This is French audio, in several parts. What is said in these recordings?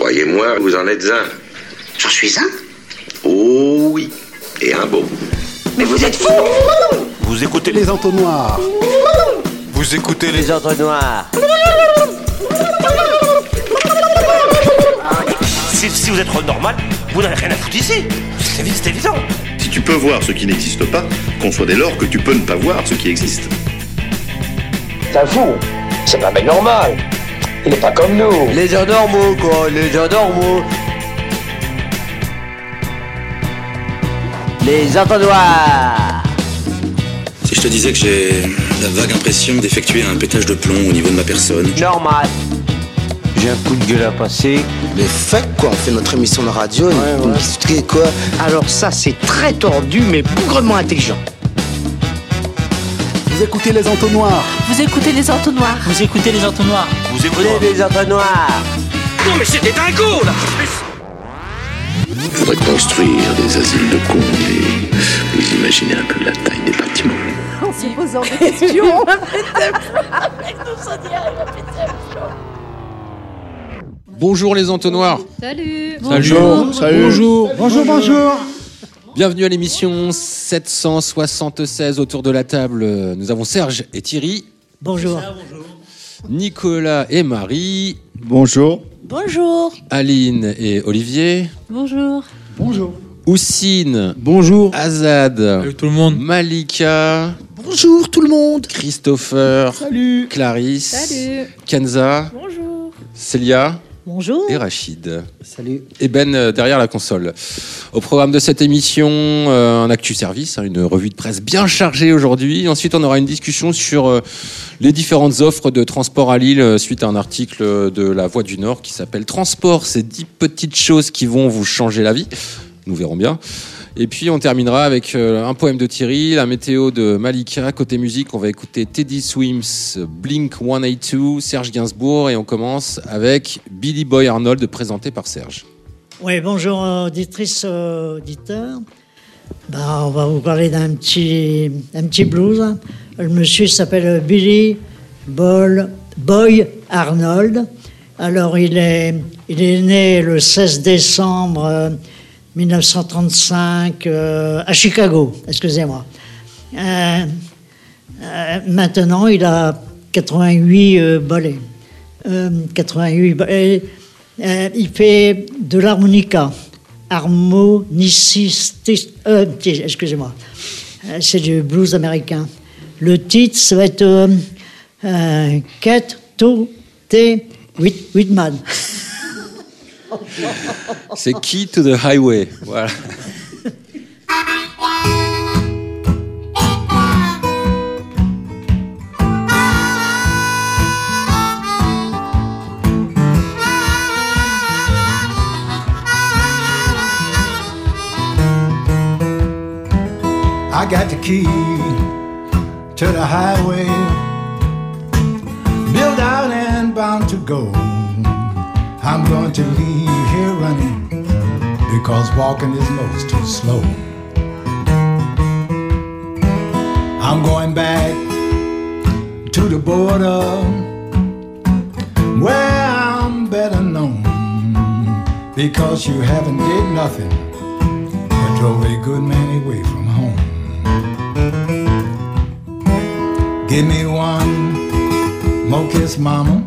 Croyez-moi, vous en êtes un. J'en suis un? Oh oui, et un beau. Mais vous êtes fous! Vous écoutez Les entonnoirs. Vous écoutez Les entonnoirs. Si vous êtes normal, vous n'avez rien à foutre ici. C'est évident. Si tu peux voir ce qui n'existe pas, conçois dès lors que tu peux ne pas voir ce qui existe. C'est un fou. C'est pas un mec normal. Il est pas comme nous. Les gens normaux, quoi. Les gens normaux. Les entonnoirs. Si je te disais que j'ai la vague impression d'effectuer un pétage de plomb au niveau de ma personne. Normal. J'ai un coup de gueule à passer. Mais fake quoi, on fait notre émission de radio, vous me expliquez quoi? Alors ça, c'est très tordu, mais bougrement intelligent. Vous écoutez les entonnoirs. Vous écoutez les entonnoirs. Vous écoutez les entonnoirs. Vous écoutez les entonnoirs. Non mais c'était dingo là. Il faudrait construire des asiles de cons et vous imaginez un peu la taille des bâtiments. En se posant des questions. Bonjour les entonnoirs. Salut. Bonjour. Salut. Bonjour. Bonjour. Bienvenue à l'émission 776 autour de la table. Nous avons Serge et Thierry. Bonjour. Nicolas et Marie. Bonjour. Bonjour. Aline et Olivier. Bonjour. Bonjour. Houssine. Bonjour. Azad. Salut tout le monde. Malika. Bonjour tout le monde. Christopher. Salut. Clarisse. Salut. Kenza. Bonjour. Célia. Bonjour. Et Rachid. Salut. Et Ben derrière la console. Au programme de cette émission, un actu service, une revue de presse bien chargée aujourd'hui. Ensuite, on aura une discussion sur les différentes offres de transport à Lille suite à un article de La Voix du Nord qui s'appelle Transport, c'est 10 petites choses qui vont vous changer la vie. Nous verrons bien. Et puis on terminera avec un poème de Thierry, la météo de Malika. Côté musique, on va écouter Teddy Swims, Blink 182, Serge Gainsbourg, et on commence avec Billy Boy Arnold présenté par Serge. Oui, bonjour auditrices, auditeurs. On va vous parler d'un petit blues. Le monsieur s'appelle Billy Boy Arnold. Alors il est né le 16 décembre 1935 à Chicago, excusez-moi. Maintenant, il a 88 bolets. 88 bolets. Il fait de l'harmonica. Excusez-moi. C'est du blues américain. Le titre, ça va être Cat to T. Whitman. C'est Key to the Highway. Voilà. I got the key to the highway, built out and bound to go. I'm going to leave here running because walking is most too slow. I'm going back to the border where I'm better known, because you haven't did nothing but drove a good man away from home. Give me one more kiss, mama,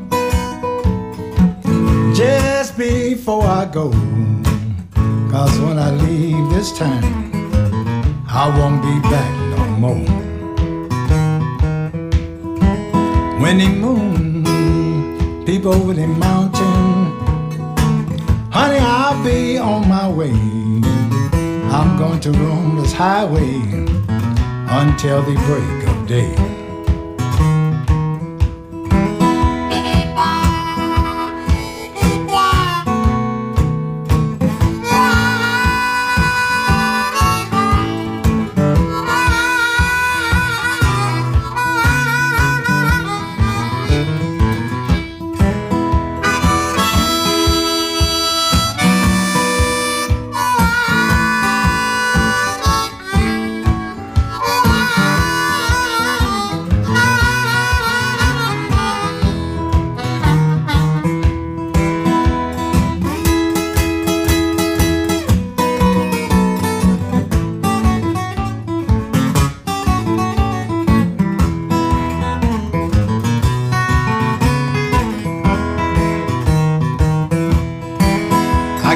just before I go, 'cause when I leave this time, I won't be back no more. When the moon peep over the mountain, honey, I'll be on my way. I'm going to roam this highway until the break of day.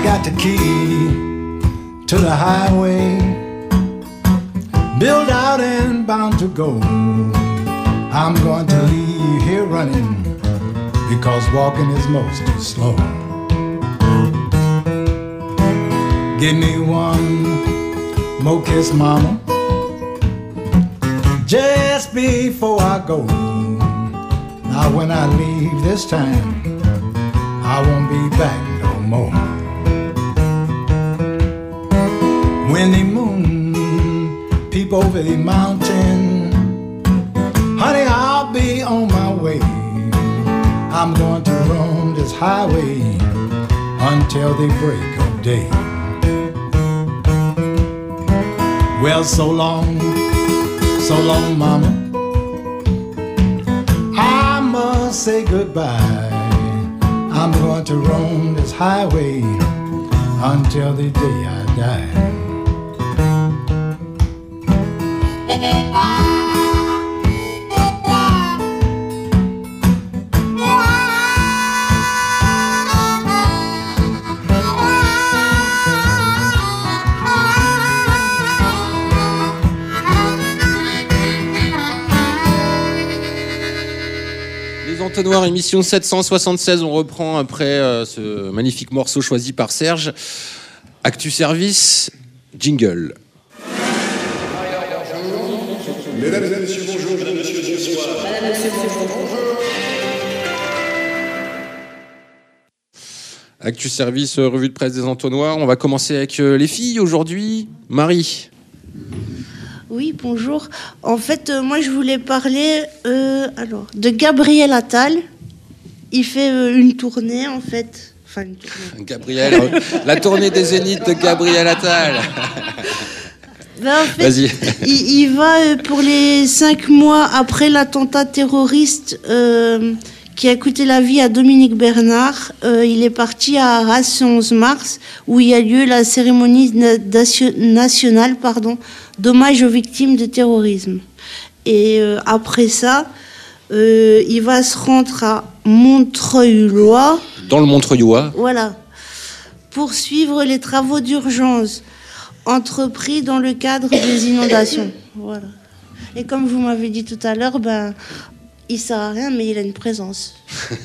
I got the key to the highway, built out and bound to go. I'm going to leave here running, because walking is most too slow. Give me one more kiss, mama, just before I go. Now when I leave this time, I won't be back no more. When the moon peep over the mountain, honey, I'll be on my way. I'm going to roam this highway until the break of day. Well, so long, mama, I must say goodbye. I'm going to roam this highway until the day I die. Entonnoir, émission 776, on reprend après ce magnifique morceau choisi par Serge. Actu Service, jingle. Mesdames et messieurs, bonjour. Mesdames et messieurs, bonsoir. Madame, monsieur, bonjour. Actu Service, revue de presse des Entonnoirs. On va commencer avec les filles aujourd'hui. Marie. Oui, bonjour. En fait, moi, je voulais parler de Gabriel Attal. Il fait une tournée, en fait. Enfin, une tournée. Gabriel, la tournée des Zéniths de Gabriel Attal. Ben, en fait, vas-y. Il va pour les 5 mois après l'attentat terroriste qui a coûté la vie à Dominique Bernard. Il est parti à Arras le 11 mars, où il y a lieu la cérémonie nationale d'hommage aux victimes de terrorisme. Et après ça, il va se rendre à Montreuil-Loire. Dans le Montreuillois. Voilà. Pour suivre les travaux d'urgence entrepris dans le cadre des inondations. Voilà. Et comme vous m'avez dit tout à l'heure, il sert à rien, mais il a une présence.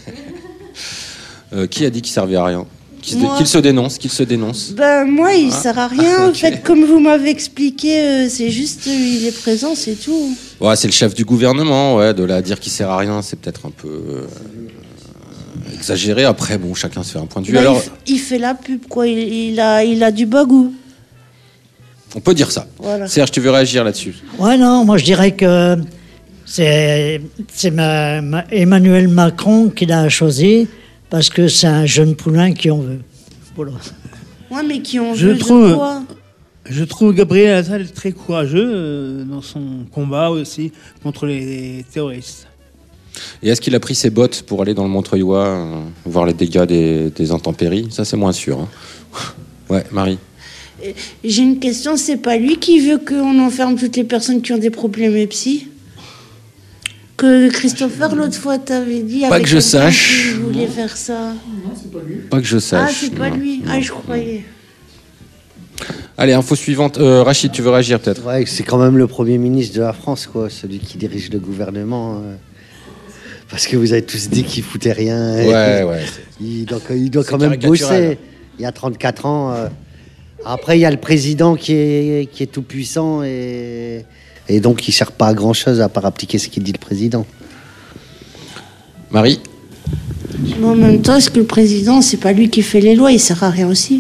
Qui a dit qu'il servait à rien? Qu'il se dénonce, Moi, il sert à rien. En fait, comme vous m'avez expliqué, c'est juste, il est présent, c'est tout. Ouais, c'est le chef du gouvernement, ouais, de là dire qu'il sert à rien, c'est peut-être un peu exagéré. Après, bon, chacun se fait un point de vue. Alors, il fait la pub, quoi. Il a du bon goût. On peut dire ça. Voilà. Serge, tu veux réagir là-dessus? Ouais, non, moi je dirais que c'est Emmanuel Macron qui l'a choisi parce que c'est un jeune poulain qui en veut. Voilà. Ouais, mais qui en veut de quoi? Je trouve Gabriel Attal très courageux dans son combat aussi contre les terroristes. Et est-ce qu'il a pris ses bottes pour aller dans le Montreuillois voir les dégâts des intempéries? Ça, c'est moins sûr. Hein. Ouais, Marie. J'ai une question, c'est pas lui qui veut qu'on enferme toutes les personnes qui ont des problèmes psy? Que Christopher, l'autre fois, t'avais dit... Pas que je sache. Qui voulait faire ça. Non, c'est pas lui. Pas que je sache. Ah, c'est pas lui. Ah, je croyais. Allez, info suivante. Rachid, tu veux réagir peut-être? Ouais, c'est quand même le Premier ministre de la France, quoi, celui qui dirige le gouvernement. Parce que vous avez tous dit qu'il foutait rien. Ouais. Il doit quand même bosser. Il y a 34 ans... Après, il y a le président qui est tout puissant et donc il ne sert pas à grand chose à part appliquer ce qu'il dit le président. Marie? Mais en même temps, est-ce que le président, c'est pas lui qui fait les lois, il sert à rien aussi?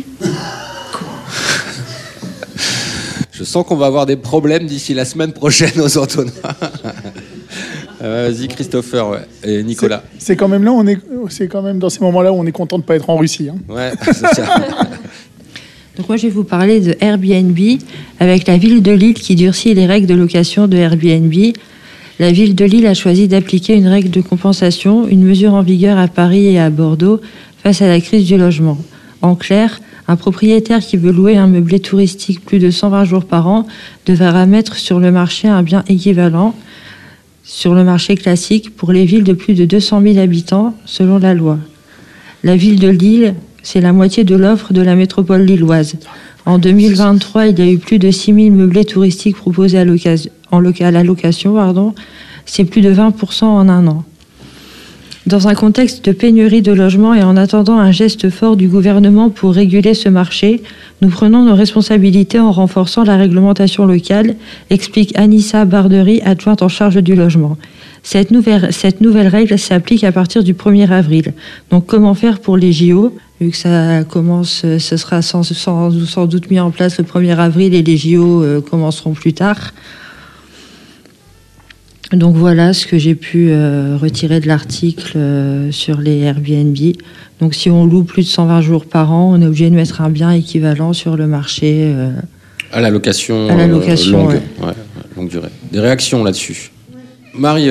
Je sens qu'on va avoir des problèmes d'ici la semaine prochaine aux Entonnoirs. Vas-y, Christopher, ouais. Et Nicolas. C'est quand même dans ces moments-là où on est content de ne pas être en Russie. Hein. Ouais, c'est ça. Donc moi, je vais vous parler de Airbnb, avec la ville de Lille qui durcit les règles de location de Airbnb. La ville de Lille a choisi d'appliquer une règle de compensation, une mesure en vigueur à Paris et à Bordeaux, face à la crise du logement. En clair, un propriétaire qui veut louer un meublé touristique plus de 120 jours par an devra mettre sur le marché un bien équivalent sur le marché classique pour les villes de plus de 200 000 habitants, selon la loi. La ville de Lille C'est la moitié de l'offre de la métropole lilloise. En 2023, il y a eu plus de 6000 meublés touristiques proposés à la location. C'est plus de 20% en un an. Dans un contexte de pénurie de logements et en attendant un geste fort du gouvernement pour réguler ce marché, nous prenons nos responsabilités en renforçant la réglementation locale, explique Anissa Bardery, adjointe en charge du logement. Cette nouvelle règle s'applique à partir du 1er avril. Donc comment faire pour les JO ? Vu que ça commence, ce sera sans doute mis en place le 1er avril et les JO commenceront plus tard. Donc voilà ce que j'ai pu retirer de l'article sur les Airbnb. Donc si on loue plus de 120 jours par an, on est obligé de mettre un bien équivalent sur le marché. À la location, longue, longue durée. Des réactions là-dessus. Marie,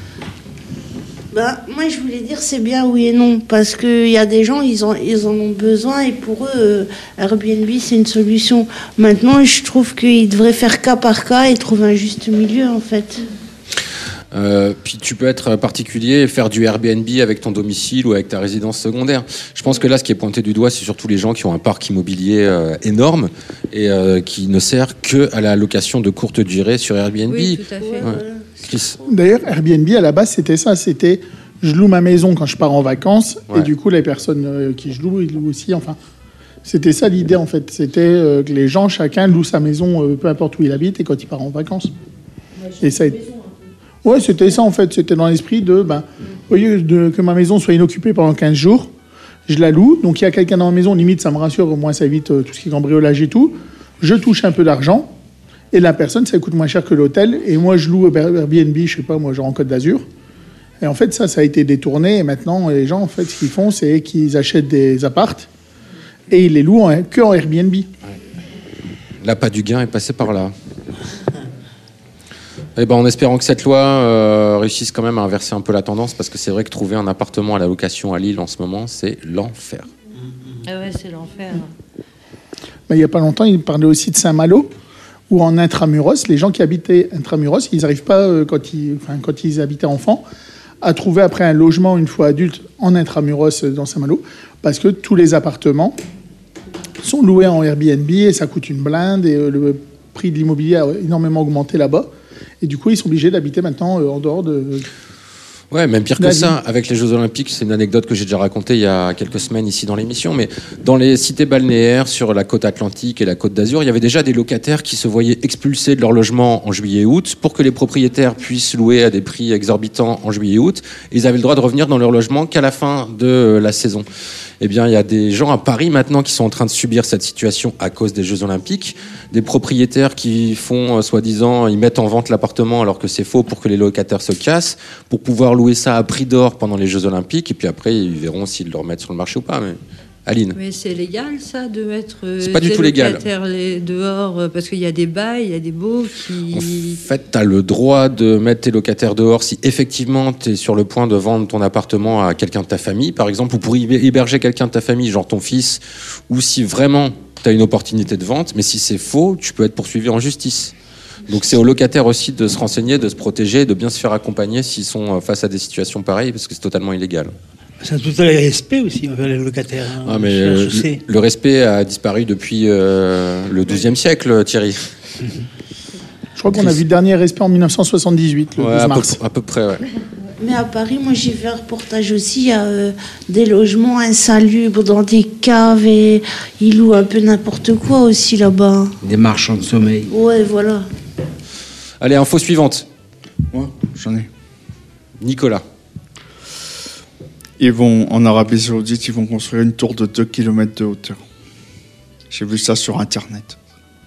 moi, je voulais dire c'est bien oui et non, parce qu'il y a des gens, ils en ont besoin, et pour eux, Airbnb, c'est une solution. Maintenant, je trouve qu'ils devraient faire cas par cas et trouver un juste milieu, en fait. Puis tu peux être particulier et faire du Airbnb avec ton domicile ou avec ta résidence secondaire. Je pense que là, ce qui est pointé du doigt, c'est surtout les gens qui ont un parc immobilier énorme et qui ne sert que à la location de courte durée sur Airbnb. Oui, tout à fait. Chris. D'ailleurs, Airbnb, à la base, c'était ça. C'était je loue ma maison quand je pars en vacances et du coup, les personnes qui je loue, ils louent aussi. Enfin, c'était ça l'idée, en fait. C'était que les gens, chacun loue sa maison, peu importe où il habite et quand il part en vacances. Et ça ouais, c'était ça en fait. C'était dans l'esprit de, au lieu que ma maison soit inoccupée pendant 15 jours, je la loue. Donc il y a quelqu'un dans ma maison, limite ça me rassure, au moins ça évite tout ce qui est cambriolage et tout. Je touche un peu d'argent et la personne, ça coûte moins cher que l'hôtel. Et moi je loue Airbnb, je sais pas, moi genre en Côte d'Azur. Et en fait ça a été détourné. Et maintenant les gens, en fait, ce qu'ils font, c'est qu'ils achètent des appartes et ils les louent que en Airbnb. L'appât du gain est passé par là. En espérant que cette loi réussisse quand même à inverser un peu la tendance, parce que c'est vrai que trouver un appartement à la location à Lille en ce moment, c'est l'enfer. Ah ouais, c'est l'enfer. Il n'y a pas longtemps, il parlait aussi de Saint-Malo, où en intramuros, les gens qui habitaient intramuros, ils n'arrivent pas, quand ils habitaient enfants, à trouver après un logement une fois adultes en intramuros dans Saint-Malo, parce que tous les appartements sont loués en Airbnb et ça coûte une blinde et le prix de l'immobilier a énormément augmenté là-bas. Et du coup, ils sont obligés d'habiter maintenant en dehors de... Ouais, même pire que ça, avec les Jeux Olympiques, c'est une anecdote que j'ai déjà racontée il y a quelques semaines ici dans l'émission, mais dans les cités balnéaires sur la côte atlantique et la côte d'Azur, il y avait déjà des locataires qui se voyaient expulsés de leur logement en juillet et août pour que les propriétaires puissent louer à des prix exorbitants en juillet et août. Et ils avaient le droit de revenir dans leur logement qu'à la fin de la saison. Eh bien, il y a des gens à Paris maintenant qui sont en train de subir cette situation à cause des Jeux Olympiques. Des propriétaires qui font, soi-disant, ils mettent en vente l'appartement alors que c'est faux pour que les locataires se cassent, pour pouvoir louer ça à prix d'or pendant les Jeux Olympiques. Et puis après, ils verront s'ils le remettent sur le marché ou pas. Mais... Aline. Mais c'est légal, ça, de mettre c'est pas du tout légal. Locataires dehors, parce qu'il y a des bails, il y a des baux qui... En fait, tu as le droit de mettre tes locataires dehors si effectivement tu es sur le point de vendre ton appartement à quelqu'un de ta famille, par exemple, ou pour héberger quelqu'un de ta famille, genre ton fils, ou si vraiment tu as une opportunité de vente, mais si c'est faux, tu peux être poursuivi en justice. Donc c'est aux locataires aussi de se renseigner, de se protéger, de bien se faire accompagner s'ils sont face à des situations pareilles, parce que c'est totalement illégal. C'est un total respect aussi envers les locataires. Ah, mais le respect a disparu depuis le XIIe siècle, Thierry. Je crois qu'on a vu le dernier respect en 1978, le 12 mars. À peu près, ouais. Mais à Paris, moi j'ai vu un reportage aussi, il y a des logements insalubres dans des caves et ils louent un peu n'importe quoi aussi là-bas. Des marchands de sommeil. Ouais, voilà. Allez, info suivante. Moi, j'en ai. Nicolas. Ils vont, en Arabie Saoudite, ils vont construire une tour de 2 km de hauteur. J'ai vu ça sur Internet.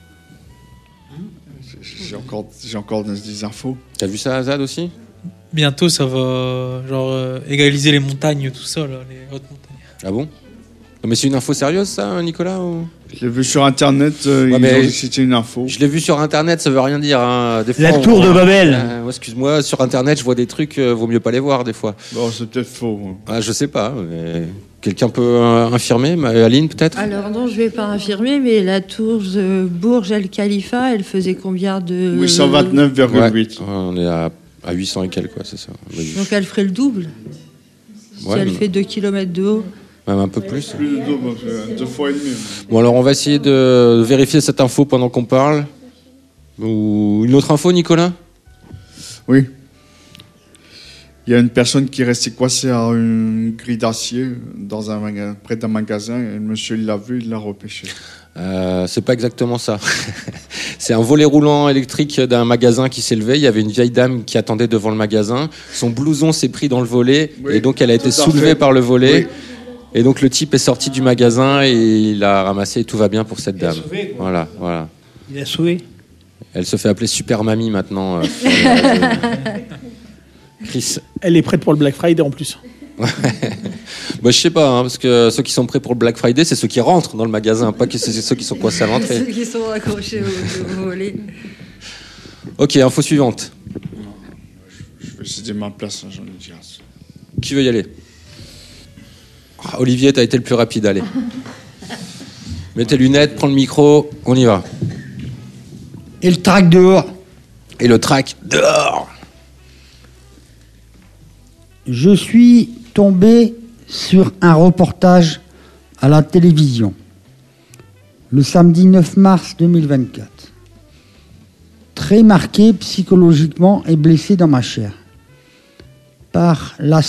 J'ai encore des infos. T'as vu ça, Azad, aussi ? Bientôt, ça va égaliser les montagnes, tout ça, là, les hautes montagnes. Ah bon ? Non, mais c'est une info sérieuse, ça, Nicolas ou... Je l'ai vu sur Internet, ils ont dit que c'était une info. Je l'ai vu sur Internet, ça veut rien dire. Hein. Des fois, la tour de Babel. Excuse-moi, sur Internet, je vois des trucs, vaut mieux pas les voir, des fois. Bon, c'est peut-être faux. Ah, je sais pas, mais... Quelqu'un peut infirmer, Aline, peut-être ? Alors non, je vais pas infirmer, mais la tour Burj Al Khalifa, elle faisait combien de... 829,8. Ouais, on est à 800 et quelques, quoi, c'est ça. Donc elle ferait le double, si elle fait 2 km de haut. Même un peu plus. Plus de 2 fois et demi. Bon, alors on va essayer de vérifier cette info pendant qu'on parle. Ou une autre info, Nicolas ? Oui. Il y a une personne qui est restée coincée à une grille d'acier près d'un magasin et le monsieur il l'a vu, il l'a repêché. C'est pas exactement ça. C'est un volet roulant électrique d'un magasin qui s'est levé. Il y avait une vieille dame qui attendait devant le magasin. Son blouson s'est pris dans le volet et donc elle a été soulevée par le volet. Oui. Et donc le type est sorti du magasin et il a ramassé et tout va bien pour cette dame. Sauvé, voilà. Il a sauvé. Elle se fait appeler Super Mamie maintenant. Chris. Elle est prête pour le Black Friday en plus. Ouais. Bah, je sais pas, parce que ceux qui sont prêts pour le Black Friday, c'est ceux qui rentrent dans le magasin, pas que c'est ceux qui sont coincés à l'entrée. Ceux qui sont accrochés au volet. Ok, info suivante. Je vais céder ma place, j'en ai dit. Qui veut y aller ? Olivier, t'as été le plus rapide, allez. Mets tes lunettes, prends le micro, on y va. Et le track dehors. Et le track dehors. Je suis tombé sur un reportage à la télévision le samedi 9 mars 2024. Très marqué psychologiquement et blessé dans ma chair par la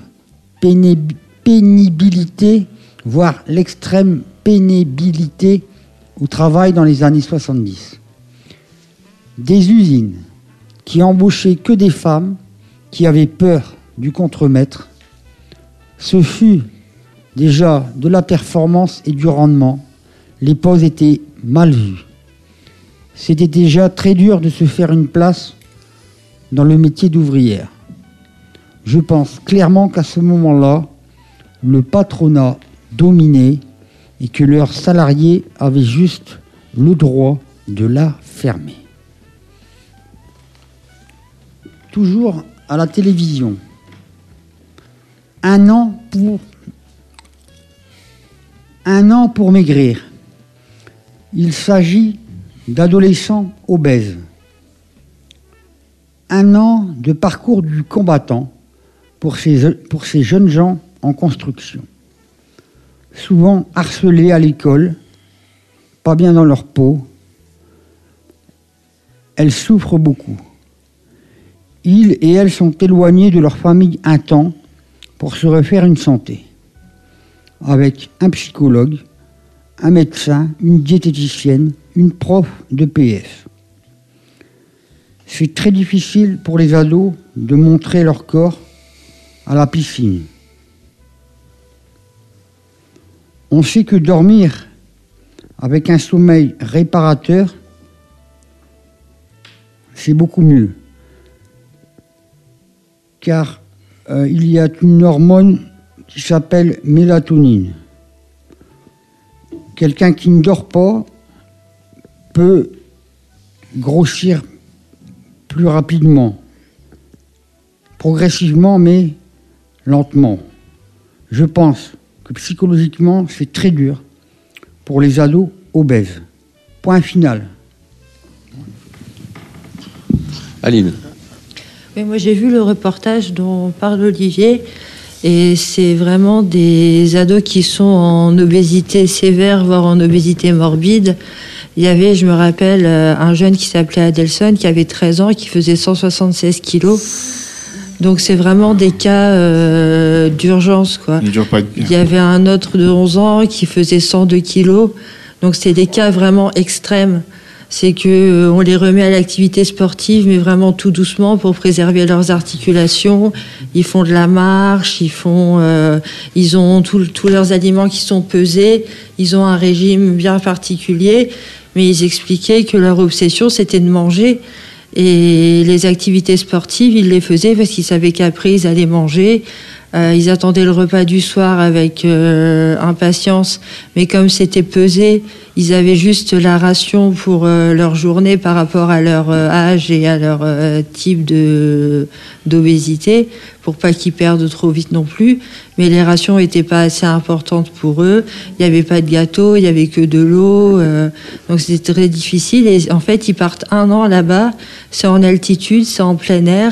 surpénibilité, voire l'extrême pénibilité au travail dans les années 70. Des usines qui embauchaient que des femmes qui avaient peur du contremaître. Ce fut déjà de la performance et du rendement. Les pauses étaient mal vues. C'était déjà très dur de se faire une place dans le métier d'ouvrière. Je pense clairement qu'à ce moment-là, le patronat dominait et que leurs salariés avaient juste le droit de la fermer. Toujours à la télévision. Un an pour maigrir. Il s'agit d'adolescents obèses. Un an de parcours du combattant pour ces jeunes gens en construction. Souvent harcelés à l'école, pas bien dans leur peau. Elles souffrent beaucoup. Ils et elles sont éloignés de leur famille un temps pour se refaire une santé, avec un psychologue, un médecin, une diététicienne, une prof de PS. C'est très difficile pour les ados de montrer leur corps à la piscine. On sait que dormir avec un sommeil réparateur, c'est beaucoup mieux, car il y a une hormone qui s'appelle mélatonine. Quelqu'un qui ne dort pas peut grossir plus rapidement, progressivement, mais lentement. Je pense que psychologiquement, c'est très dur pour les ados obèses. Point final. Aline. Oui, moi j'ai vu le reportage dont parle Olivier et c'est vraiment des ados qui sont en obésité sévère, voire en obésité morbide. Il y avait, je me rappelle, un jeune qui s'appelait Adelson qui avait 13 ans et qui faisait 176 kilos. Donc c'est vraiment des cas d'urgence, quoi. Il y avait un autre de 11 ans qui faisait 102 kilos. Donc c'est des cas vraiment extrêmes. C'est que on les remet à l'activité sportive, mais vraiment tout doucement pour préserver leurs articulations. Ils font de la marche, ils ont tous leurs aliments qui sont pesés. Ils ont un régime bien particulier, mais ils expliquaient que leur obsession c'était de manger. Et les activités sportives, ils les faisaient parce qu'ils savaient qu'après ils allaient manger. Ils attendaient le repas du soir avec impatience, mais comme c'était pesé, ils avaient juste la ration pour leur journée par rapport à leur âge et à leur type d'obésité, pour pas qu'ils perdent trop vite non plus. Mais les rations n'étaient pas assez importantes pour eux. Il n'y avait pas de gâteau, il n'y avait que de l'eau. Donc c'était très difficile. Et en fait, ils partent 1 an là-bas. C'est en altitude, c'est en plein air.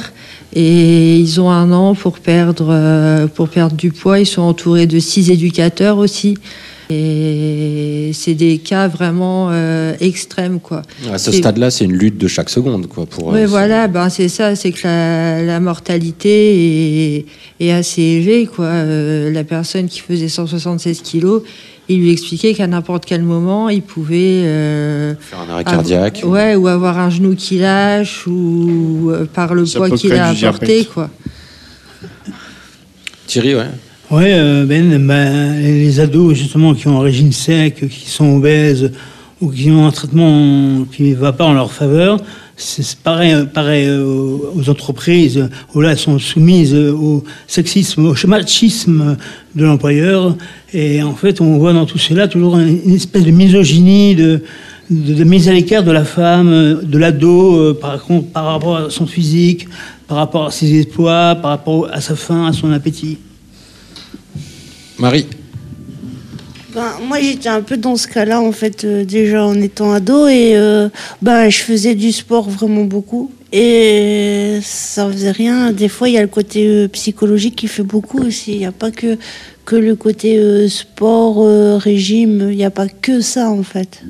Et ils ont 1 an pour perdre du poids. Ils sont entourés de 6 éducateurs aussi. Et c'est des cas vraiment extrêmes, quoi. À ce stade-là, c'est une lutte de chaque seconde, quoi. Oui, voilà, c'est ça, c'est que la mortalité est assez élevée, quoi. La personne qui faisait 176 kilos, il lui expliquait qu'à n'importe quel moment, il pouvait faire un arrêt cardiaque. Ou avoir un genou qui lâche, ou par le poids qu'il a apporté, quoi. Thierry, ouais. Ouais, les ados justement qui ont un régime sec, qui sont obèses ou qui ont un traitement qui ne va pas en leur faveur, c'est pareil aux entreprises où là elles sont soumises au sexisme, au machisme de l'employeur. Et en fait, on voit dans tout cela toujours une espèce de misogynie, de mise à l'écart de la femme, de l'ado, par rapport à son physique, par rapport à ses exploits, par rapport à sa faim, à son appétit. Marie. Moi, j'étais un peu dans ce cas-là, en fait, déjà en étant ado. Et je faisais du sport vraiment beaucoup. Et ça faisait rien. Des fois, il y a le côté psychologique qui fait beaucoup aussi. Il n'y a pas que le côté sport, régime. Il n'y a pas que ça, en fait.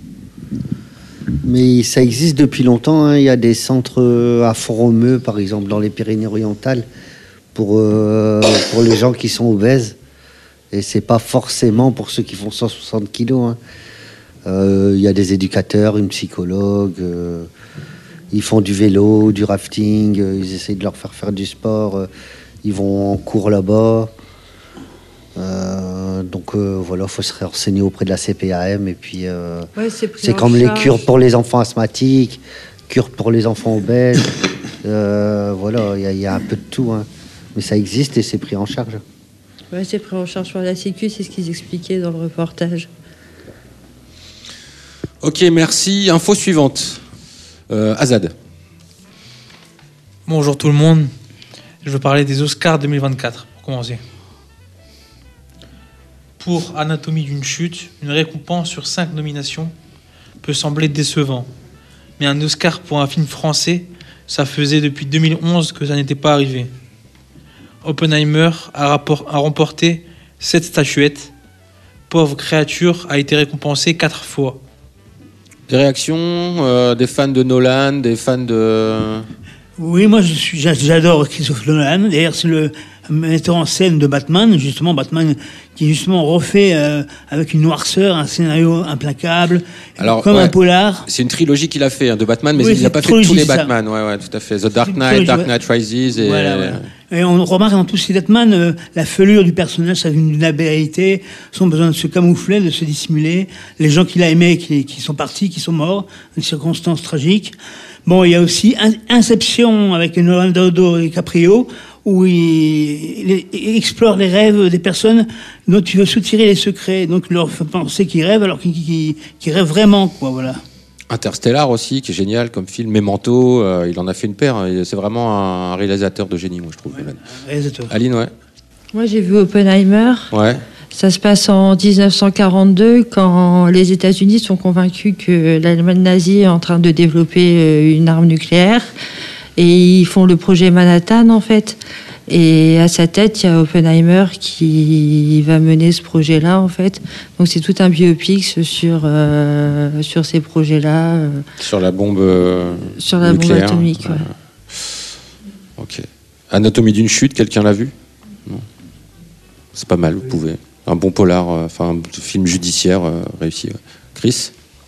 Mais ça existe depuis longtemps. Hein. Il y a des centres à Font-Romeu, par exemple, dans les Pyrénées-Orientales, pour les gens qui sont obèses. Et c'est pas forcément pour ceux qui font 160 kilos. Il y a des éducateurs, une psychologue. Ils font du vélo, du rafting. Ils essayent de leur faire du sport. Ils vont en cours là-bas. Donc voilà, il faut se renseigner auprès de la CPAM. Et puis c'est comme les cures pour les enfants asthmatiques, cures pour les enfants obèses. Voilà, il y a un peu de tout. Hein. Mais ça existe et c'est pris en charge. Ouais, c'est pris en charge par la Sécu, c'est ce qu'ils expliquaient dans le reportage. Ok, merci. Info suivante. Azad. Bonjour tout le monde. Je veux parler des Oscars 2024, pour commencer. Pour Anatomie d'une chute, une récompense sur 5 nominations peut sembler décevant. Mais un Oscar pour un film français, ça faisait depuis 2011 que ça n'était pas arrivé. Oppenheimer a remporté 7 statuettes. Pauvre créature a été récompensé 4 fois. Des réactions des fans de Nolan, des fans de... Oui, moi j'adore Christopher Nolan. D'ailleurs, c'est le metteur en scène de Batman, Batman qui justement refait avec une noirceur un scénario implacable, comme un polar. C'est une trilogie qu'il a fait de Batman, mais il n'a pas fait tous les Batman. Ouais, tout à fait. The Dark Knight, Dark Knight Rises. Et... Voilà. Et on remarque dans tous ces Batman la felure du personnage, sa vulnérabilité, son besoin de se camoufler, de se dissimuler. Les gens qu'il a aimés, qui sont partis, qui sont morts, des circonstances tragiques. Bon, il y a aussi Inception avec Leonardo DiCaprio, où il explore les rêves des personnes dont il veut soutirer les secrets. Donc, il leur fait penser qu'ils rêvent alors qu'ils rêvent vraiment, quoi, voilà. Interstellar aussi, qui est génial comme film. Memento, il en a fait une paire. C'est vraiment un réalisateur de génie, moi, je trouve. Ouais, réalisateur. Aline, ouais. Moi, j'ai vu Oppenheimer. Ouais. Ça se passe en 1942, quand les États-Unis sont convaincus que l'Allemagne nazie est en train de développer une arme nucléaire. Et ils font le projet Manhattan, en fait. Et à sa tête, il y a Oppenheimer qui va mener ce projet-là, en fait. Donc c'est tout un biopic sur ces projets-là. Sur la bombe sur la bombe atomique, ouais. Ok. Anatomie d'une chute, quelqu'un l'a vu? Non. C'est pas mal, vous pouvez. Un bon polar, un film judiciaire réussi. Ouais. Chris?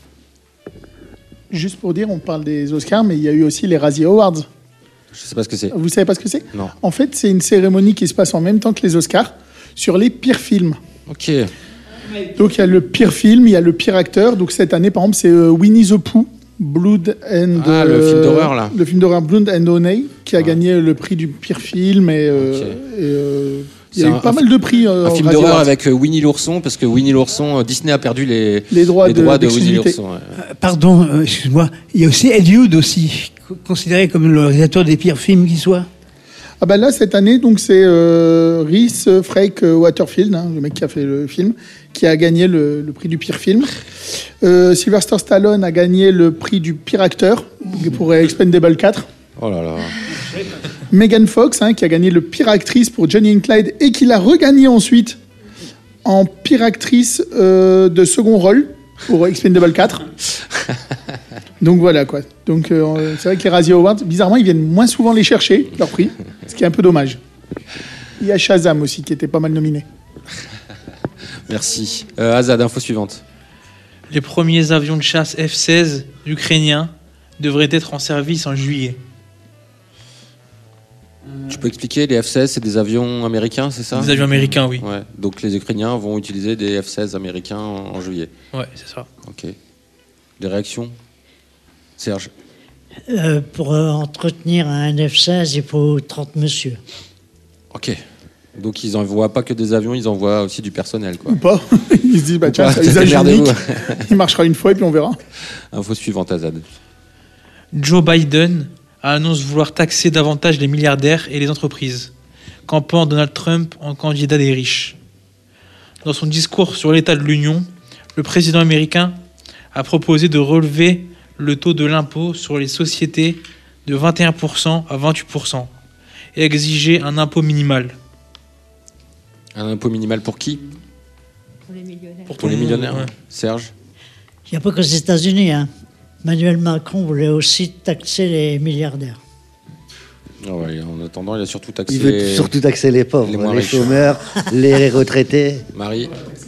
Juste pour dire, on parle des Oscars, mais il y a eu aussi les Razzie Awards. Je sais pas ce que c'est. Vous savez pas ce que c'est? Non. En fait, c'est une cérémonie qui se passe en même temps que les Oscars sur les pires films. Ok. Donc il y a le pire film, il y a le pire acteur. Donc cette année, par exemple, c'est Winnie the Pooh, Blood and... le film d'horreur, là. Le film d'horreur Blood and Honey, qui a gagné le prix du pire film. Et, il y a eu pas mal de prix. Un film d'horreur avec Winnie l'ourson, parce que Winnie l'ourson, Disney a perdu les droits de Winnie l'ourson. Ouais. Pardon, excuse-moi. Il y a aussi Ed Wood aussi, considéré comme le réalisateur des pires films qui soient. Ah ben là, cette année, donc c'est Rhys Frake Waterfield, le mec qui a fait le film, qui a gagné le prix du pire film. Sylvester Stallone a gagné le prix du pire acteur pour Expendables 4. Oh là là. Megan Fox, qui a gagné le pire actrice pour Johnny and Clyde et qui l'a regagné ensuite en pire actrice de second rôle pour Expendable 4. Donc voilà quoi. Donc c'est vrai que les Razzie Awards, bizarrement, ils viennent moins souvent les chercher, leur prix, ce qui est un peu dommage. Il y a Shazam aussi qui était pas mal nominé. Merci. Azad, info suivante. Les premiers avions de chasse F-16 ukrainiens devraient être en service en juillet. Tu peux expliquer, les F-16, c'est des avions américains, c'est ça ? Des avions américains, oui. Ouais. Donc les Ukrainiens vont utiliser des F-16 américains en juillet. Ouais, c'est ça. Ok. Des réactions ? Serge ? Pour entretenir un F-16, il faut 30 monsieur. Ok. Donc ils n'envoient pas que des avions, ils envoient aussi du personnel, quoi. Ou pas. Ils se disent, bah tiens, c'est usage unique. Il marchera une fois et puis on verra. Info suivante, Azad. Joe Biden annonce vouloir taxer davantage les milliardaires et les entreprises, campant Donald Trump en candidat des riches. Dans son discours sur l'état de l'Union, le président américain a proposé de relever le taux de l'impôt sur les sociétés de 21% à 28% et exiger un impôt minimal. Un impôt minimal pour qui ? Pour les millionnaires. Pour les millionnaires, ouais. Serge ? Il n'y a pas qu'aux États-Unis. Emmanuel Macron voulait aussi taxer les milliardaires. Oh ouais, en attendant, il a surtout taxé... Il veut surtout taxer les pauvres, les chômeurs, les retraités. Marie ?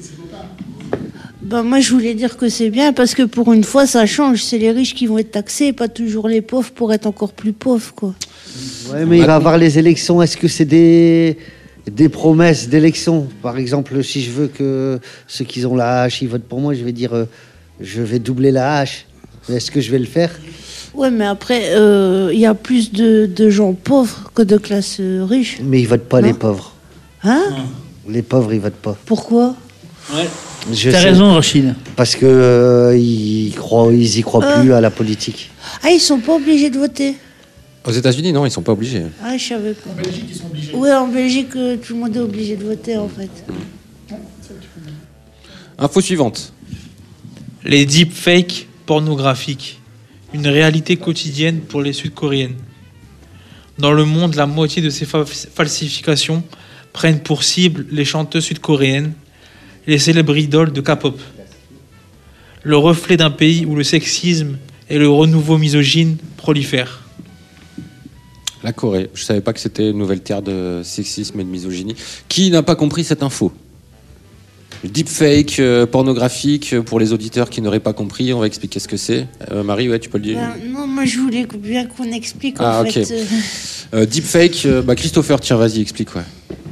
Moi, je voulais dire que c'est bien parce que pour une fois, ça change. C'est les riches qui vont être taxés, pas toujours les pauvres pour être encore plus pauvres, quoi. Ouais, mais il va y avoir les élections. Est-ce que c'est des promesses d'élections ? Par exemple, si je veux que ceux qui ont la hache, ils votent pour moi, je vais dire je vais doubler la hache. Est-ce que je vais le faire ? Ouais, mais après, il y a plus de gens pauvres que de classes riches. Mais ils votent pas, les pauvres. Hein ? Les pauvres, ils votent pas. Pourquoi ? Ouais. T'as raison, Rachid. Parce que ils y croient plus à la politique. Ah, ils sont pas obligés de voter. Aux États-Unis, non, ils sont pas obligés. Ah, je savais pas. En Belgique, ils sont obligés. Ouais, en Belgique, tout le monde est obligé de voter, en fait. Info suivante. Les deepfakes pornographiques, une réalité quotidienne pour les Sud-Coréennes. Dans le monde, la moitié de ces falsifications prennent pour cible les chanteuses sud-coréennes, les célèbres idoles de K-pop. Le reflet d'un pays où le sexisme et le renouveau misogyne prolifèrent. La Corée. Je savais pas que c'était une nouvelle terre de sexisme et de misogynie. Qui n'a pas compris cette info ? Le deepfake pornographique, pour les auditeurs qui n'auraient pas compris, on va expliquer ce que c'est. Marie, ouais, tu peux le dire. Non, moi je voulais bien qu'on explique en fait. Deepfake, Christopher, tiens, vas-y, explique. Ouais.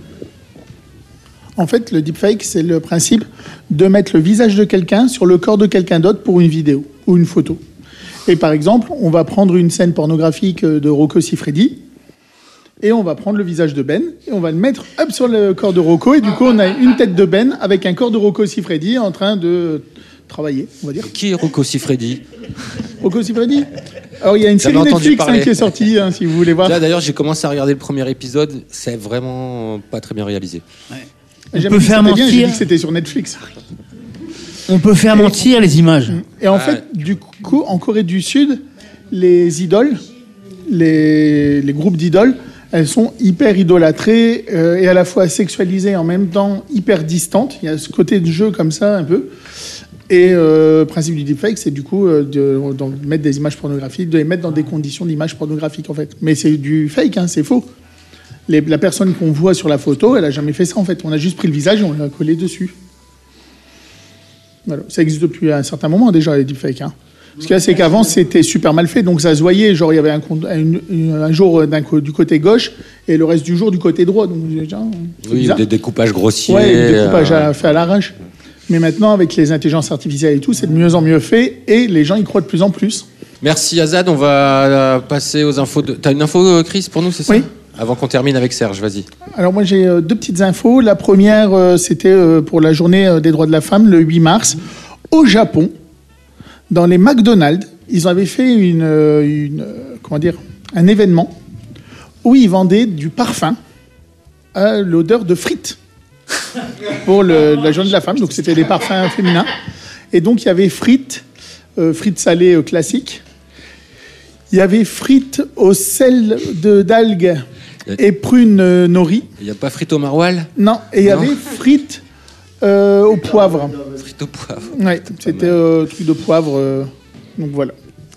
En fait, le deepfake, c'est le principe de mettre le visage de quelqu'un sur le corps de quelqu'un d'autre pour une vidéo ou une photo. Et par exemple, on va prendre une scène pornographique de Rocco Siffredi et on va prendre le visage de Ben et on va le mettre sur le corps de Rocco et du coup, on a une tête de Ben avec un corps de Rocco Siffredi en train de travailler, on va dire. Qui est Rocco Siffredi ? Rocco Siffredi ? Alors, il y a une série Netflix qui est sortie, si vous voulez voir. Là, d'ailleurs, j'ai commencé à regarder le premier épisode. C'est vraiment pas très bien réalisé. Ouais. On peut faire mentir. J'ai dit que c'était sur Netflix. On peut faire mentir les images. Et en fait, du coup, en Corée du Sud, les idoles, les groupes d'idoles, elles sont hyper idolâtrées et à la fois sexualisées et en même temps hyper distantes. Il y a ce côté de jeu comme ça, un peu. Et le principe du deepfake, c'est du coup de mettre des images pornographiques, de les mettre dans des conditions d'image pornographique, en fait. Mais c'est du fake, c'est faux. La personne qu'on voit sur la photo, elle n'a jamais fait ça, en fait. On a juste pris le visage et on l'a collé dessus. Voilà. Ça existe depuis un certain moment, déjà, les deepfakes. Ce qu'il y a, c'est qu'avant, c'était super mal fait. Donc, ça se voyait. Genre, il y avait un jour du côté gauche et le reste du jour du côté droit. Donc, déjà, oui, des découpages grossiers. Ouais, des découpages fait à l'arrache. Mais maintenant, avec les intelligences artificielles et tout, c'est de mieux en mieux fait et les gens y croient de plus en plus. Merci, Azad. On va passer aux infos. T'as une info, Chris, pour nous, c'est ça ? Oui. Avant qu'on termine avec Serge, vas-y. Alors moi j'ai deux petites infos. La première, c'était pour la journée des droits de la femme, le 8 mars. Au Japon, dans les McDonald's, ils avaient fait un événement où ils vendaient du parfum à l'odeur de frites pour la journée de la femme. Donc c'était des parfums féminins. Et donc il y avait frites salées classiques. Il y avait frites au sel d'algues et prunes nori. Il n'y a pas frites au maroilles? Non, et il y avait frites au poivre. Frites au poivre. Ouais, c'était truc de poivre. Donc voilà.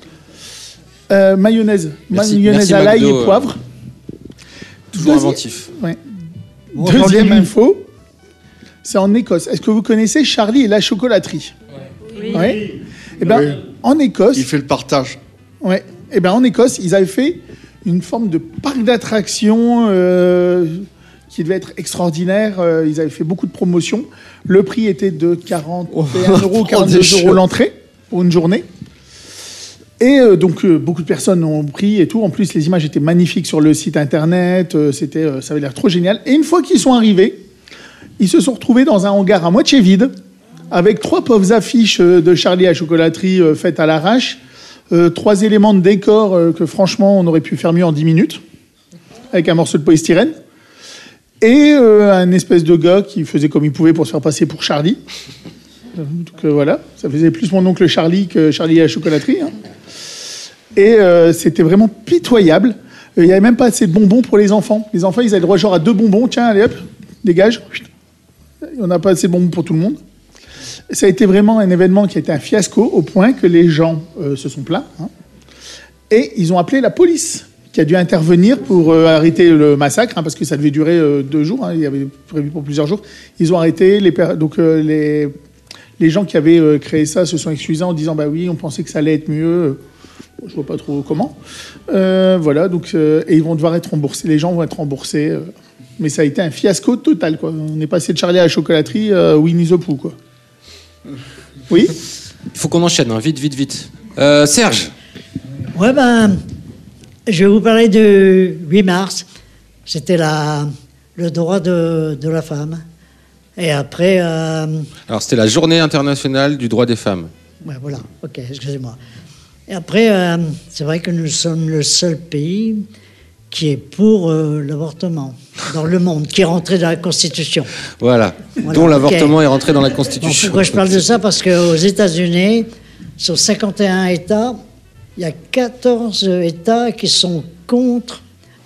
Mayonnaise. Mayonnaise à l'ail et poivre. Toujours inventif. Ouais. Deuxième info, c'est en Écosse. Est-ce que vous connaissez Charlie et la chocolaterie? Oui. Ouais. Eh ben, en Écosse. Il fait le partage. Ouais. Eh ben, en Écosse, ils avaient fait une forme de parc d'attractions qui devait être extraordinaire. Ils avaient fait beaucoup de promotions. Le prix était de 41 euros, 42 euros l'entrée pour une journée. Et donc, beaucoup de personnes ont pris et tout. En plus, les images étaient magnifiques sur le site internet. Ça avait l'air trop génial. Et une fois qu'ils sont arrivés, ils se sont retrouvés dans un hangar à moitié vide, avec 3 pauvres affiches de Charlie à la chocolaterie faites à l'arrache, 3 éléments de décor que franchement, on aurait pu faire mieux en 10 minutes, avec un morceau de polystyrène, et un espèce de gars qui faisait comme il pouvait pour se faire passer pour Charlie. Donc voilà, ça faisait plus mon oncle Charlie que Charlie à la chocolaterie. Hein. Et c'était vraiment pitoyable. Il n'y avait même pas assez de bonbons pour les enfants. Les enfants, ils avaient le droit genre à 2 bonbons. Tiens, allez hop, dégage. On n'a pas assez de bonbons pour tout le monde. Ça a été vraiment un événement qui a été un fiasco au point que les gens se sont plaints. Hein. Et ils ont appelé la police qui a dû intervenir pour arrêter le massacre, hein, parce que ça devait durer 2 jours. Hein, il y avait prévu pour plusieurs jours. Ils ont arrêté. Les gens qui avaient créé ça se sont excusés en disant « Bah oui, on pensait que ça allait être mieux. » Je vois pas trop comment. Voilà, donc, et ils vont devoir être remboursés. Les gens vont être remboursés. Mais ça a été un fiasco total, quoi. On est passé de Charlie à la chocolaterie Winnie the Pooh, quoi. Oui. Il faut qu'on enchaîne, hein. Vite. Serge. Ouais, je vais vous parler de 8 mars. C'était le droit de la femme. Et après... Alors, c'était la journée internationale du droit des femmes. Ouais, voilà. Ok, excusez-moi. Et après, c'est vrai que nous sommes le seul pays qui est pour l'avortement dans le monde, qui est rentré dans la Constitution. Voilà. Dont l'avortement est rentré dans la Constitution. Bon, pourquoi je parle de ça? Parce qu'aux États-Unis, sur 51 États, il y a 14 États qui sont contre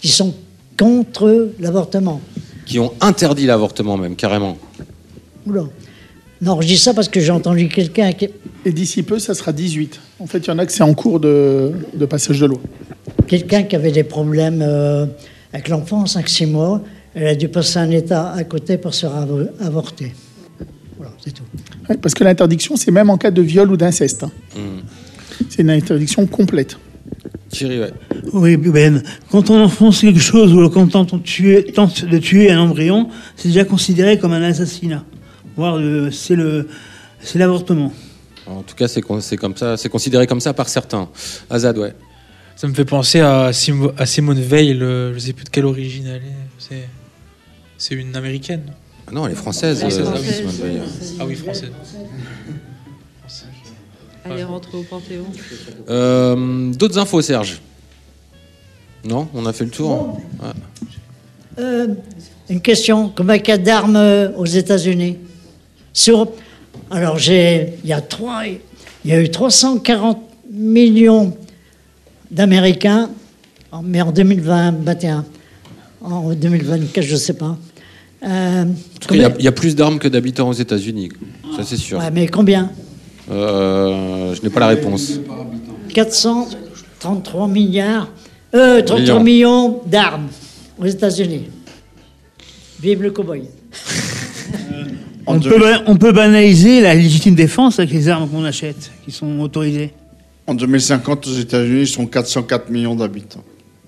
l'avortement. Qui ont interdit l'avortement même, carrément. Oula. Non, je dis ça parce que j'ai entendu quelqu'un qui... Et d'ici peu, ça sera 18. En fait, il y en a que c'est en cours de passage de loi. Quelqu'un qui avait des problèmes avec l'enfant, 5-6 mois, elle a dû passer un état à côté pour se faire avorter. Voilà, c'est tout. Ouais, parce que l'interdiction, c'est même en cas de viol ou d'inceste. Hein. C'est une interdiction complète. Thierry, ouais. Oui, Ben, quand on enfonce quelque chose ou quand on tente de tuer un embryon, c'est déjà considéré comme un assassinat. Voire c'est l'avortement. En tout cas, c'est comme ça, c'est considéré comme ça par certains. Azad, ouais. Ça me fait penser à Simone Veil, je ne sais plus de quelle origine elle est. C'est une américaine. Ah non, elle est française. Simone Veil. Ah oui, française. Elle est rentrée au Panthéon. D'autres infos, Serge? Non, on a fait le tour. Ouais. Une question. Combien il y a d'armes aux États-Unis? Alors, il y a eu 340 millions d'Américains, mais en 2021. En 2024, je ne sais pas. Il y a plus d'armes que d'habitants aux États-Unis, ça c'est sûr. Ouais, mais combien? Je n'ai pas la réponse. 433 millions d'armes aux États-Unis. Vive le cow-boy. On peut banaliser la légitime défense avec les armes qu'on achète, qui sont autorisées. En 2050, aux États-Unis, ils sont 404 millions d'habitants.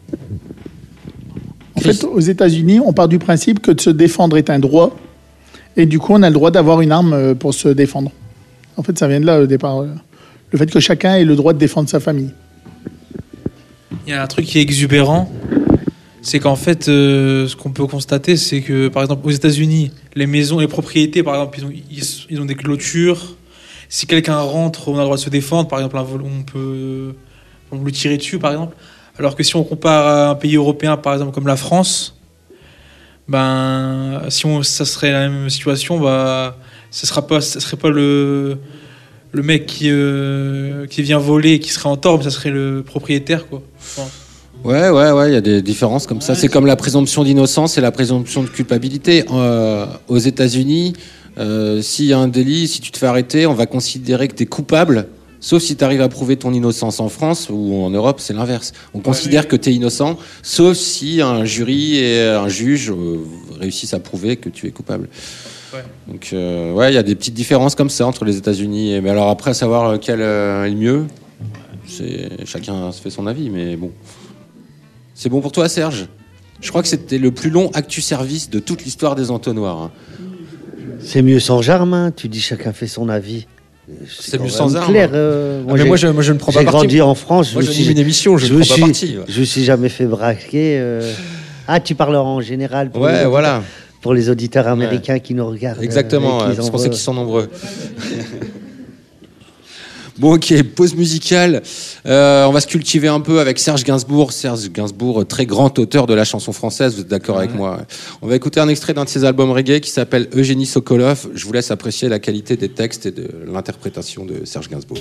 En fait, aux États-Unis, on part du principe que de se défendre est un droit, et du coup, on a le droit d'avoir une arme pour se défendre. En fait, ça vient de là, au départ. Le fait que chacun ait le droit de défendre sa famille. Il y a un truc qui est exubérant, c'est qu'en fait, ce qu'on peut constater, c'est que, par exemple, aux États-Unis, les maisons, les propriétés, par exemple, ils ont des clôtures. Si quelqu'un rentre, on a le droit de se défendre. Par exemple, on peut lui tirer dessus, par exemple. Alors que si on compare à un pays européen, par exemple, comme la France, ça serait la même situation, ce serait pas le mec qui vient voler et qui serait en tort, mais ça serait le propriétaire, quoi, je pense. Ouais, il y a des différences comme ça. C'est comme la présomption d'innocence et la présomption de culpabilité. Aux États-Unis, s'il y a un délit, si tu te fais arrêter, on va considérer que tu es coupable, sauf si tu arrives à prouver ton innocence. En France ou en Europe, c'est l'inverse. On considère que tu es innocent, sauf si un jury et un juge réussissent à prouver que tu es coupable. Ouais. Donc, il y a des petites différences comme ça entre les États-Unis. Mais alors après, savoir quel est le mieux, chacun se fait son avis, mais bon. C'est bon pour toi, Serge? Je crois que c'était le plus long actu-service de toute l'histoire des entonnoirs. C'est mieux sans Germain, tu dis chacun fait son avis. C'est mieux sans armes. Clair, moi, je ne prends pas parti. J'ai grandi en France. Moi, j'anime une émission, je ne prends pas parti. Je me suis jamais fait braquer. Ah, tu parles en général pour les auditeurs américains qui nous regardent. Exactement, parce qu'on sait qu'ils sont nombreux. Bon, ok, pause musicale. On va se cultiver un peu avec Serge Gainsbourg. Serge Gainsbourg, très grand auteur de la chanson française, vous êtes d'accord avec moi? On va écouter un extrait d'un de ses albums reggae qui s'appelle Eugénie Sokolov. Je vous laisse apprécier la qualité des textes et de l'interprétation de Serge Gainsbourg.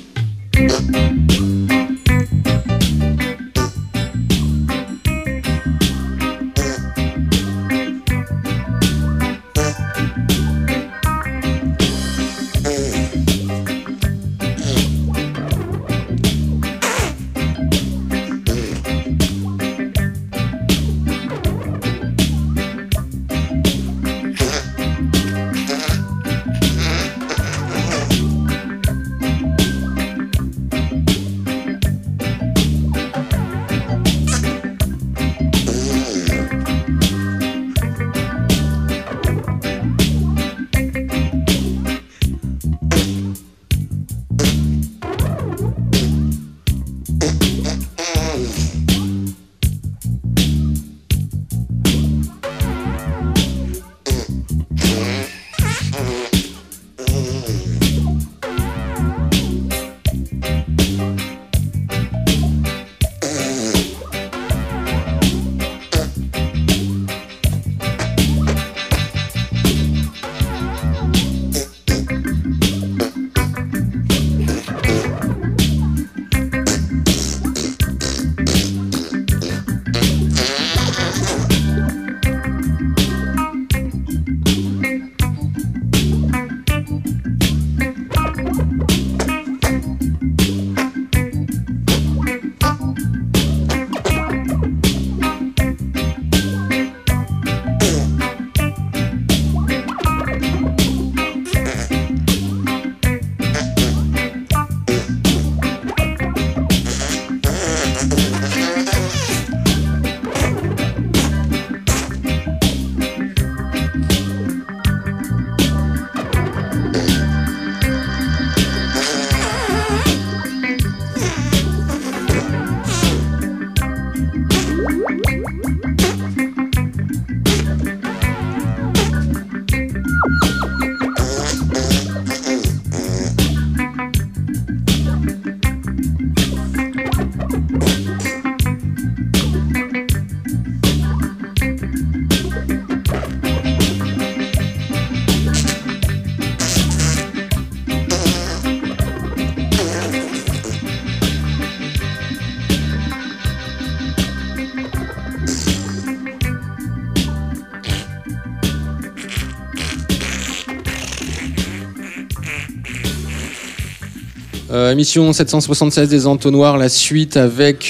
Émission 776 des Entonnoirs, la suite avec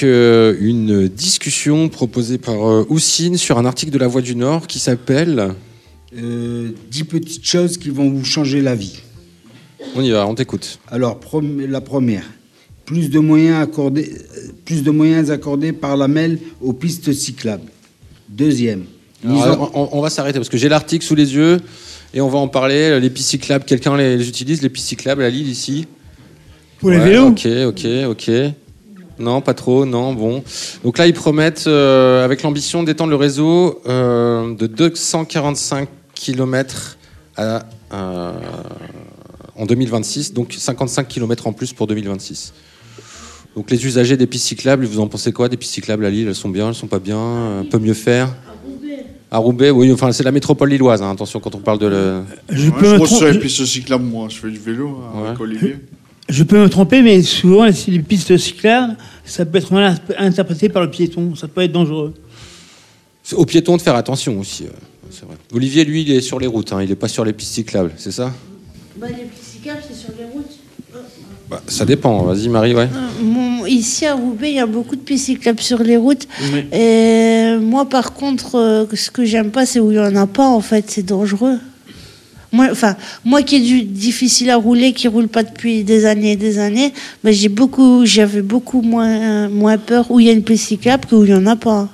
une discussion proposée par Houssine sur un article de La Voix du Nord qui s'appelle 10 petites choses qui vont vous changer la vie. On y va, on t'écoute. Alors, la première, plus de moyens accordés par la MEL aux pistes cyclables. Deuxième. On va s'arrêter parce que j'ai l'article sous les yeux et on va en parler. Les pistes cyclables, quelqu'un les utilise, les pistes cyclables à Lille ici? Pour les vélos? Ok. Non, pas trop, non, bon. Donc là, ils promettent, avec l'ambition d'étendre le réseau de 245 km en 2026, donc 55 km en plus pour 2026. Donc les usagers des pistes cyclables, vous en pensez quoi des pistes cyclables à Lille? Elles sont bien, elles sont pas bien? Peut mieux faire? À Roubaix, oui, enfin c'est la métropole lilloise, hein, attention quand on parle de le... Je pense sur les pistes cyclables, moi, je fais du vélo avec Olivier. Je peux me tromper, mais souvent, les pistes cyclables, ça peut être mal interprété par le piéton. Ça peut être dangereux. C'est aux piétons de faire attention aussi. C'est vrai. Olivier, lui, il est sur les routes. Il n'est pas sur les pistes cyclables, c'est ça? Les pistes cyclables, c'est sur les routes. Ça dépend. Vas-y, Marie, ouais. Ici, à Roubaix, il y a beaucoup de pistes cyclables sur les routes. Oui. Et moi, par contre, ce que j'aime pas, c'est où il n'y en a pas, en fait. C'est dangereux. Moi qui est difficile à rouler, qui roule pas depuis des années et des années, j'avais beaucoup moins peur où il y a une piste cyclable que où il y en a pas.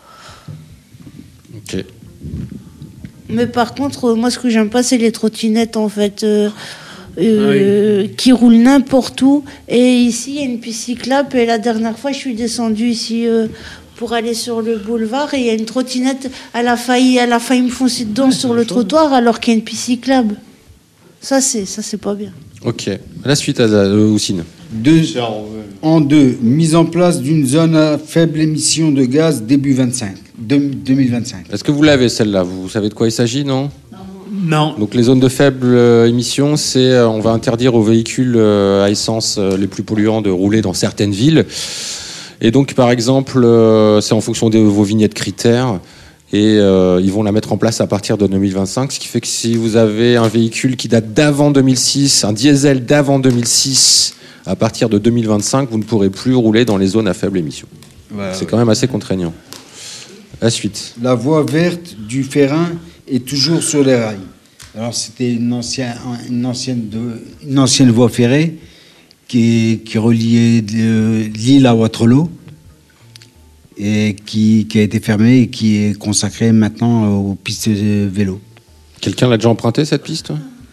Ok. Mais par contre, moi ce que j'aime pas, c'est les trottinettes en fait, qui roulent n'importe où. Et ici, il y a une piste cyclable. Et la dernière fois, je suis descendue ici pour aller sur le boulevard et il y a une trottinette, elle a failli me foncer dedans sur le trottoir alors qu'il y a une piste cyclable. Ça c'est pas bien. Ok. La suite, Houssine. En deux, mise en place d'une zone à faible émission de gaz début 2025. Est-ce que vous l'avez celle-là? Vous savez de quoi il s'agit, non? Non. Donc les zones de faible émission, c'est on va interdire aux véhicules à essence les plus polluants de rouler dans certaines villes. Et donc, par exemple, c'est en fonction de vos vignettes critères. Et ils vont la mettre en place à partir de 2025. Ce qui fait que si vous avez un véhicule qui date d'avant 2006, un diesel d'avant 2006, à partir de 2025, vous ne pourrez plus rouler dans les zones à faible émission. Voilà, c'est quand même assez contraignant. La suite. La voie verte du Ferrin est toujours sur les rails. Alors, c'était une ancienne voie ferrée qui reliait Lille à Waterloo et qui a été fermée et qui est consacrée maintenant aux pistes de vélo. Quelqu'un l'a déjà emprunté, cette piste?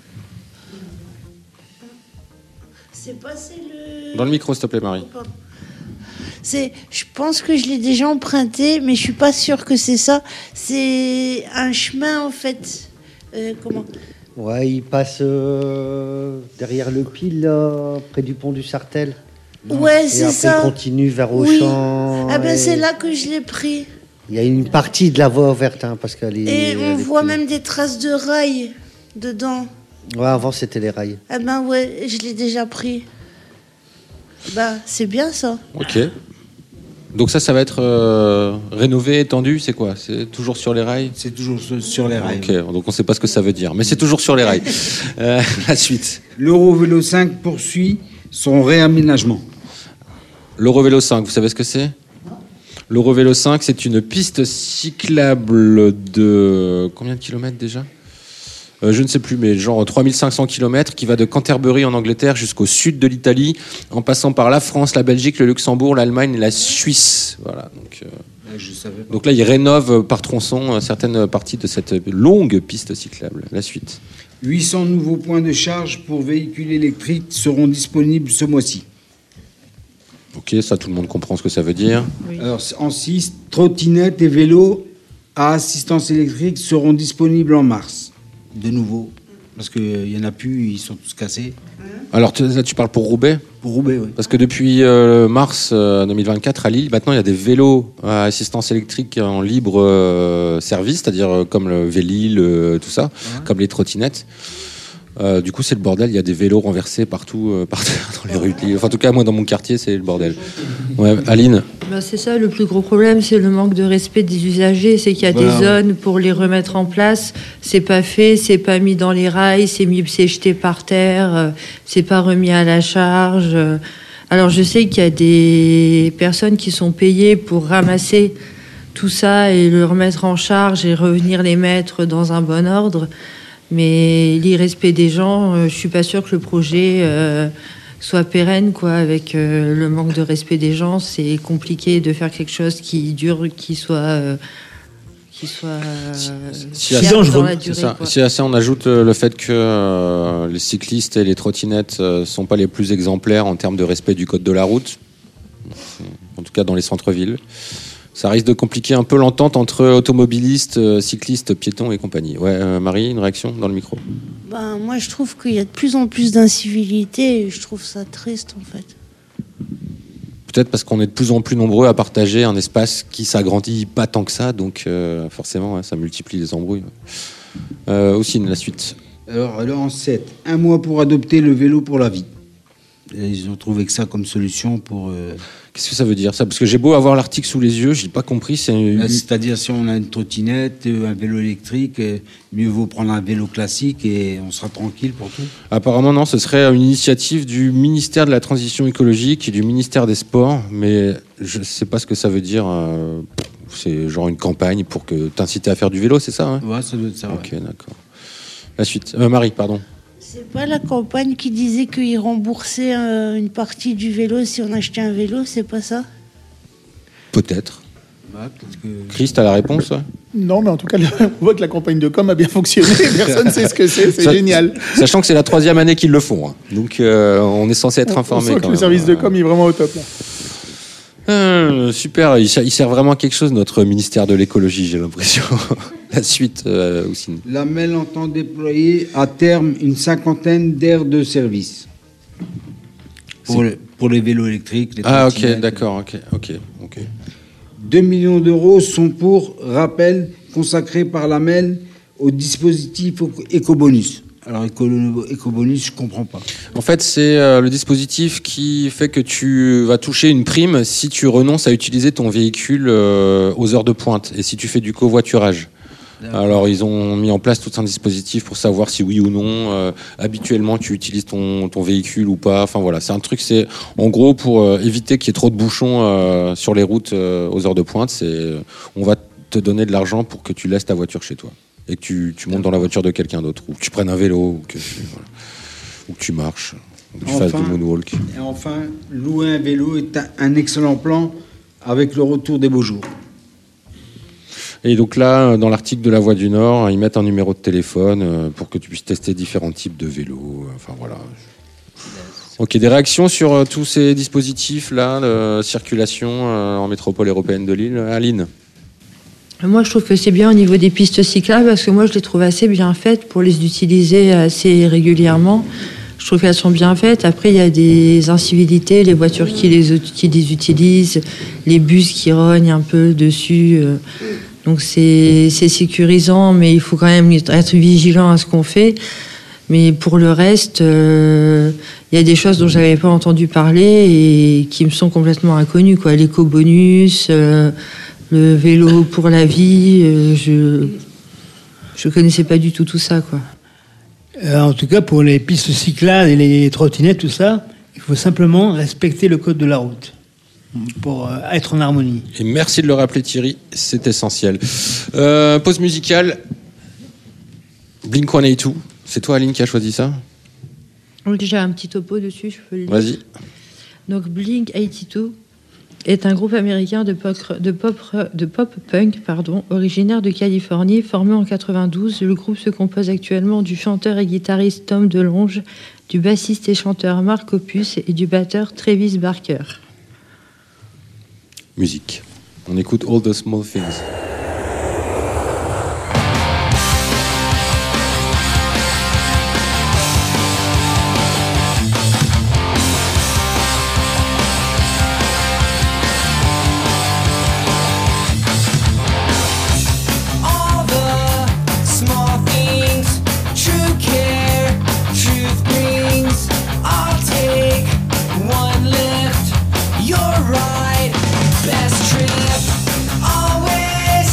C'est passé le... Dans le micro, s'il te plaît, Marie. Je pense que je l'ai déjà emprunté, mais je suis pas sûre que c'est ça. C'est un chemin, en fait. Comment? Ouais, il passe derrière le pile, là, près du pont du Sartel. Ouais, c'est ça. Et après, il continue vers Auchan. Oui. Ah ben, c'est là que je l'ai pris. Il y a une partie de la voie verte, parce qu'elle est... Et on voit même des traces de rails dedans. Ouais, avant, c'était les rails. Ah ben ouais, je l'ai déjà pris. Bah, c'est bien, ça. Ok. Donc ça va être rénové, étendu, c'est quoi? C'est toujours sur les rails? C'est toujours sur les rails. Ok, donc on ne sait pas ce que ça veut dire, mais c'est toujours sur les rails. La suite. L'Eurovélo 5 poursuit son réaménagement. L'Eurovélo 5, vous savez ce que c'est? L'Eurovélo 5, c'est une piste cyclable de... Combien de kilomètres déjà? Je ne sais plus, mais genre 3500 km qui va de Canterbury en Angleterre jusqu'au sud de l'Italie, en passant par la France, la Belgique, le Luxembourg, l'Allemagne et la Suisse. Voilà. Donc là, ils rénovent par tronçon certaines parties de cette longue piste cyclable. La suite. 800 nouveaux points de charge pour véhicules électriques seront disponibles ce mois-ci. Ok, ça, tout le monde comprend ce que ça veut dire. Oui. Alors, en 6, trottinettes et vélos à assistance électrique seront disponibles en mars. De nouveau, parce qu'il n'y en a plus, ils sont tous cassés. Alors, là, tu parles pour Roubaix? Pour Roubaix, oui. Parce que depuis mars 2024, à Lille, maintenant, il y a des vélos à assistance électrique en libre service, c'est-à-dire comme le Vélil, tout ça, comme les trottinettes. Du coup, c'est le bordel. Il y a des vélos renversés partout, par terre, dans les rues de Lille. Enfin, en tout cas, moi, dans mon quartier, c'est le bordel. Ouais, Aline? C'est ça, le plus gros problème, c'est le manque de respect des usagers. C'est qu'il y a des zones pour les remettre en place. C'est pas fait, c'est pas mis dans les rails, c'est jeté par terre, c'est pas remis à la charge. Alors, je sais qu'il y a des personnes qui sont payées pour ramasser tout ça et le remettre en charge et revenir les mettre dans un bon ordre. Mais l'irrespect des gens, je suis pas sûre que le projet soit pérenne, quoi. Avec le manque de respect des gens, c'est compliqué de faire quelque chose qui dure, qui soit fiable dans la durée. Si à ça on ajoute le fait que les cyclistes et les trottinettes sont pas les plus exemplaires en termes de respect du code de la route, en tout cas dans les centres-villes. Ça risque de compliquer un peu l'entente entre automobilistes, cyclistes, piétons et compagnie. Ouais, Marie, une réaction dans le micro? Moi, je trouve qu'il y a de plus en plus d'incivilité et je trouve ça triste, en fait. Peut-être parce qu'on est de plus en plus nombreux à partager un espace qui s'agrandit pas tant que ça, donc forcément, ça multiplie les embrouilles. Aussi, la suite. Alors en 7, un mois pour adopter le vélo pour la vie. Et ils ont trouvé que ça comme solution pour... Qu'est-ce que ça veut dire ça? Parce que j'ai beau avoir l'article sous les yeux, je n'ai pas compris. C'est-à-dire si on a une trottinette, un vélo électrique, mieux vaut prendre un vélo classique et on sera tranquille pour tout. Apparemment non, ce serait une initiative du ministère de la Transition écologique et du ministère des Sports, mais je ne sais pas ce que ça veut dire. C'est genre une campagne pour que t'inciter à faire du vélo, c'est ça, hein? Ouais, ça doit être ça. Ok, d'accord. La suite. Marie, pardon. C'est pas la campagne qui disait qu'ils remboursaient une partie du vélo si on achetait un vélo, c'est pas ça? Peut-être. Ouais, peut-être que... Chris, t'as la réponse, ouais? Non, mais en tout cas, on voit que la campagne de com a bien fonctionné. Personne ne sait ce que c'est génial. Sachant que c'est la 3e année qu'ils le font. Hein. Donc, on est censé être informé. On sent que le service de com est vraiment au top, là. Super, il sert vraiment à quelque chose, notre ministère de l'écologie, j'ai l'impression. La suite, Houssine. La MEL entend déployer à terme une 50aine d'aires de service pour les vélos électriques. Les ok, d'accord, ok. 2 millions d'euros sont pour rappel consacrés par la MEL au dispositif éco-bonus. Alors, éco-bonus, je comprends pas. En fait, c'est le dispositif qui fait que tu vas toucher une prime si tu renonces à utiliser ton véhicule aux heures de pointe et si tu fais du covoiturage. Alors, ils ont mis en place tout un dispositif pour savoir si oui ou non, habituellement, tu utilises ton véhicule ou pas. Enfin, voilà, c'est un truc, c'est en gros pour éviter qu'il y ait trop de bouchons sur les routes aux heures de pointe. On va te donner de l'argent pour que tu laisses ta voiture chez toi. Et que tu montes dans la voiture de quelqu'un d'autre, ou que tu prennes un vélo, ou que tu marches, ou que tu fasses du moonwalk. Et enfin, louer un vélo est un excellent plan avec le retour des beaux jours. Et donc là, dans l'article de La Voix du Nord, ils mettent un numéro de téléphone pour que tu puisses tester différents types de vélos. Enfin voilà. Ok, des réactions sur tous ces dispositifs-là, de circulation en métropole européenne de Lille. Aline? Moi, je trouve que c'est bien au niveau des pistes cyclables parce que moi, je les trouve assez bien faites pour les utiliser assez régulièrement. Je trouve qu'elles sont bien faites. Après, il y a des incivilités, les voitures qui les utilisent, les bus qui rognent un peu dessus. Donc, c'est sécurisant, mais il faut quand même être vigilant à ce qu'on fait. Mais pour le reste, il y a des choses dont je n'avais pas entendu parler et qui me sont complètement inconnues, quoi. L'éco-bonus... le vélo pour la vie, je connaissais pas du tout ça, quoi. En tout cas, pour les pistes cyclables et les trottinettes, tout ça, il faut simplement respecter le code de la route pour être en harmonie. Et merci de le rappeler, Thierry, c'est essentiel. Pause musicale. Blink-182. C'est toi, Aline, qui a choisi ça? Donc, j'ai un petit topo dessus, je peux le lire. Vas-y. Donc, Blink-182 est un groupe américain de pop punk, originaire de Californie, formé en 92. Le groupe se compose actuellement du chanteur et guitariste Tom DeLonge, du bassiste et chanteur Mark Hoppus et du batteur Travis Barker. Musique. On écoute All the Small Things. You're right, best trip, always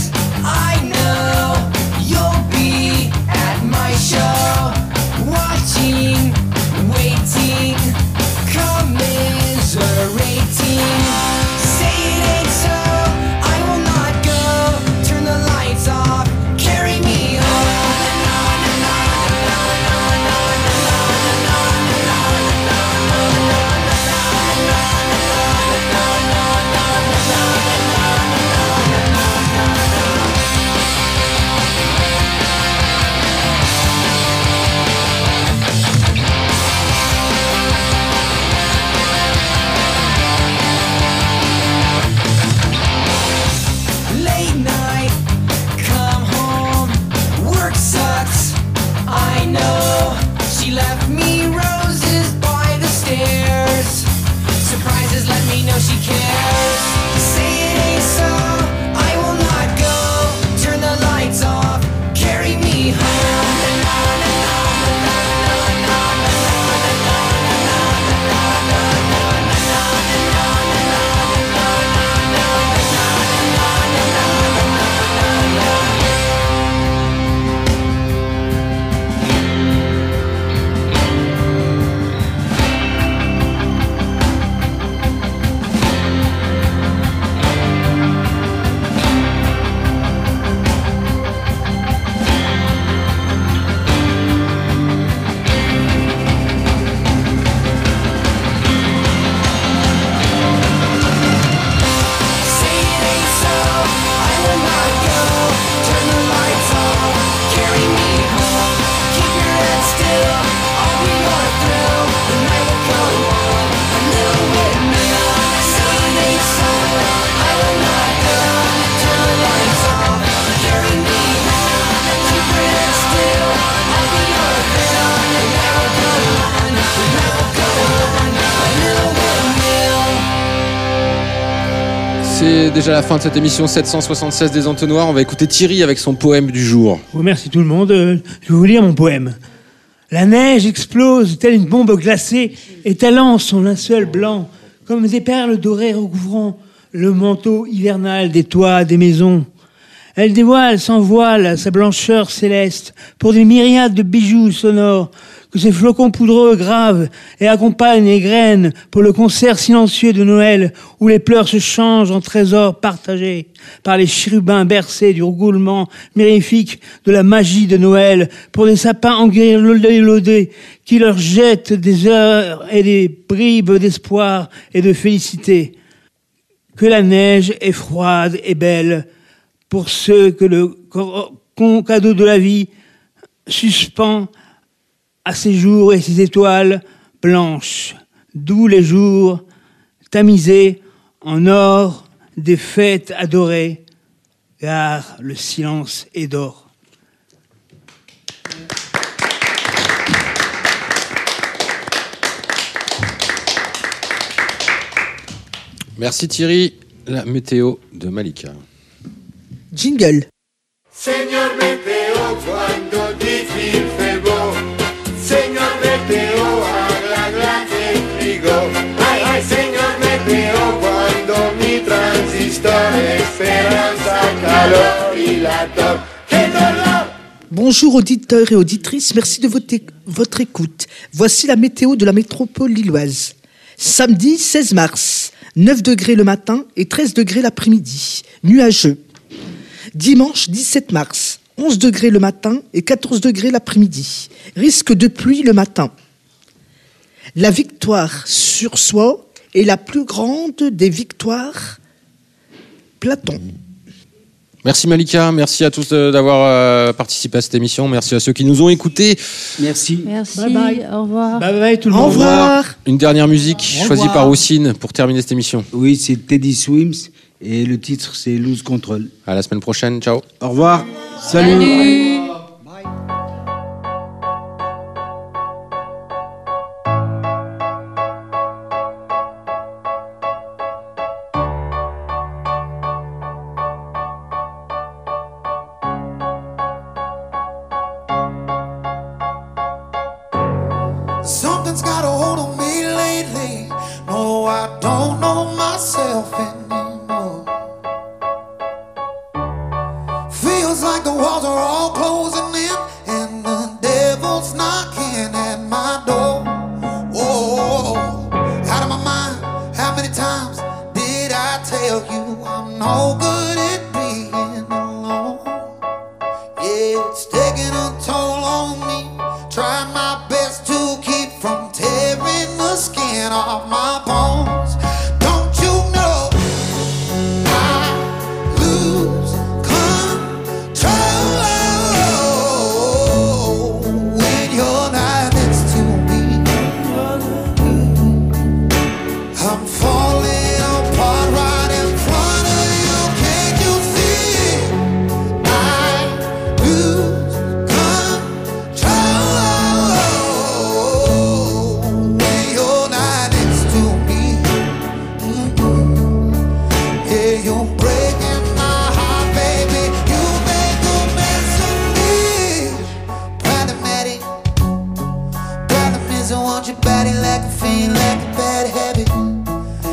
C'est déjà la fin de cette émission 776 des Entonnoirs. On va écouter Thierry avec son poème du jour. Oh, merci tout le monde. Je vais vous lire mon poème. La neige explose telle une bombe glacée, étalant son linceul blanc, comme des perles dorées recouvrant le manteau hivernal des toits des maisons. Elle dévoile sans voile sa blancheur céleste pour des myriades de bijoux sonores que ces flocons poudreux gravent et accompagnent les graines pour le concert silencieux de Noël où les pleurs se changent en trésors partagés par les chérubins bercés du roucoulement mirifique de la magie de Noël pour des sapins enguirlandés qui leur jettent des heures et des bribes d'espoir et de félicité. Que la neige est froide et belle pour ceux que le cadeau de la vie suspend à ses jours et ses étoiles blanches, d'où les jours tamisés en or des fêtes adorées, car le silence est d'or. Merci Thierry. La météo de Malika. Jingle. Señor Meteo, cuando difícil febo, señor Meteo, haga el frigo. Ay, ay, señor Meteo, cuando mi transistor, esperanza, calor y la top. ¡Qué dolor! Bonjour auditeurs et auditrices, merci de votre écoute. Voici la météo de la métropole lilloise. Samedi 16 mars, 9 degrés le matin et 13 degrés l'après-midi, nuageux. Dimanche 17 mars, 11 degrés le matin et 14 degrés l'après-midi. Risque de pluie le matin. La victoire sur soi est la plus grande des victoires. Platon. Merci Malika, merci à tous d'avoir participé à cette émission. Merci à ceux qui nous ont écoutés. Merci. Merci, Bye bye. au revoir. Bye bye tout le monde. Au revoir. Une dernière musique choisie par Roussine pour terminer cette émission. Oui, c'est Teddy Swims et le titre c'est Lose Control. À la semaine prochaine, ciao. Au revoir. Salut. Salut. Something's got a hold on me lately. No, I don't know myself anymore. Feels like the walls are all closing in and the devil's knocking at my door. Oh, out of my mind. How many times did I tell you I'm no good at being alone? Yeah, it's taking a toll on me. Trying my best to keep from tearing the skin off my bones. Don't you know I lose control when you're not next to me? I'm falling apart right in front of you. Can't you see? I lose control when you're not next to me. Yeah, you're breaking my heart, baby. You make a mess of me. Problematic. Problem is I want your body like a fiend, like a bad habit.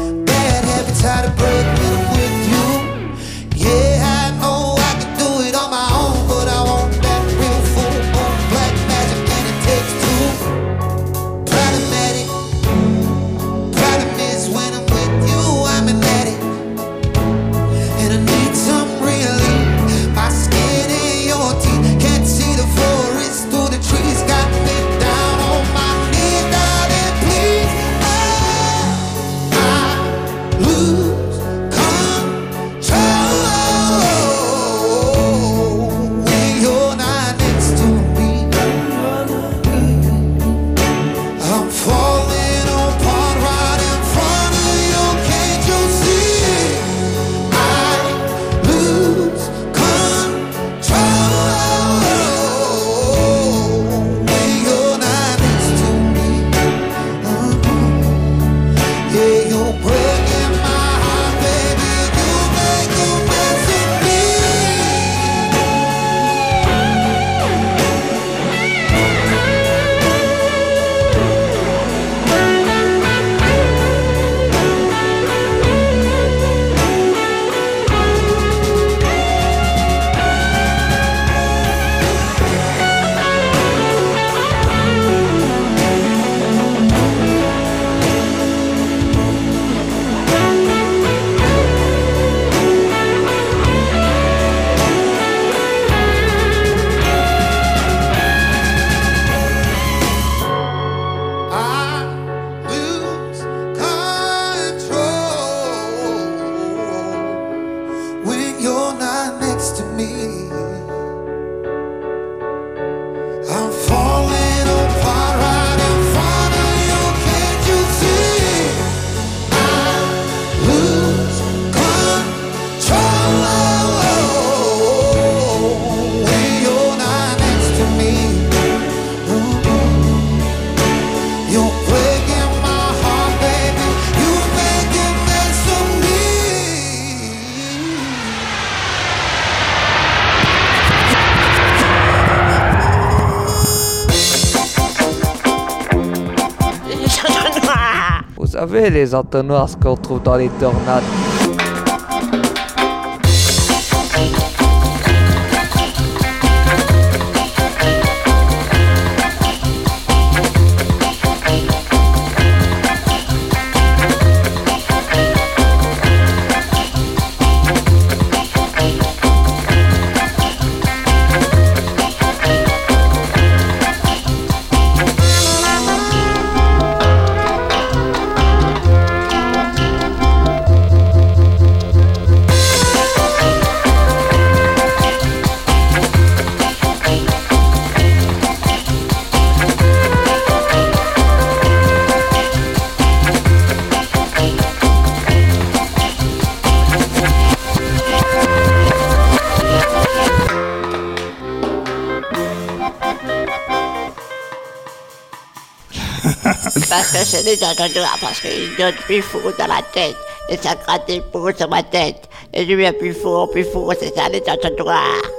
savez, les entonnoirs, ce qu'on trouve dans les tornades. Parce que c'est des entonnoirs, parce qu'il donne plus fou dans la tête. Et ça gratte des peaux sur ma tête. Et je deviens plus fou, c'est ça les entonnoirs.